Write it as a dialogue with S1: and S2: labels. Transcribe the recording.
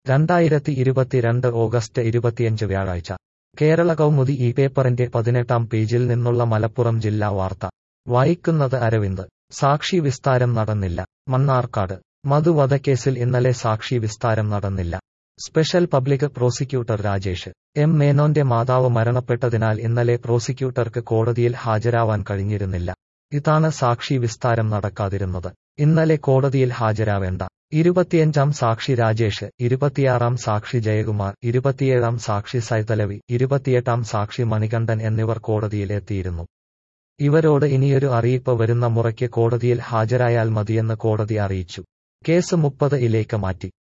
S1: 2022 August 25 വ്യാഴാഴ്ച കേരള കൗമുദി ഈ പേപ്പറിന്റെ 18-ാം പേജിൽ നിന്നുള്ള മലപ്പുറം ജില്ലാ വാർത്ത വായിക്കുന്നത് അരവിന്ദ്. സാക്ഷി വിസ്താരം നടന്നില്ല. മണ്ണാർക്കാട് മധു വധക്കേസിൽ ഇന്നലെ സാക്ഷി വിസ്താരം നടന്നില്ല. Special public prosecutor Rajesh M മേനോന്റെ മാതാവ് മരണപ്പെട്ടതിനാൽ ഇന്നലെ പ്രോസിക്യൂട്ടർക്ക് കോടതിയിൽ ഹാജരാവാൻ കഴിഞ്ഞിരുന്നില്ല. ഇതാണ് സാക്ഷി വിസ്താരം നടക്കാതിരുന്നത്. ഇന്നലെ കോടതിയിൽ ഹാജരാവേണ്ട 25-ാം സാക്ഷി രാജേഷ്, 26-ാം സാക്ഷി ജയകുമാർ, 27-ാം സാക്ഷി സൈതലവി, 28-ാം സാക്ഷി മണികണ്ഠൻ എന്നിവർ കോടതിയിൽ എത്തിയിരുന്നു. ഇവരോട് ഇനിയൊരു അറിയിപ്പ് വരുന്ന മുറയ്ക്ക് കോടതിയിൽ ഹാജരായാൽ മതിയെന്ന് കോടതി അറിയിച്ചു. കേസ് 30 ഇലേക്ക് മാറ്റി.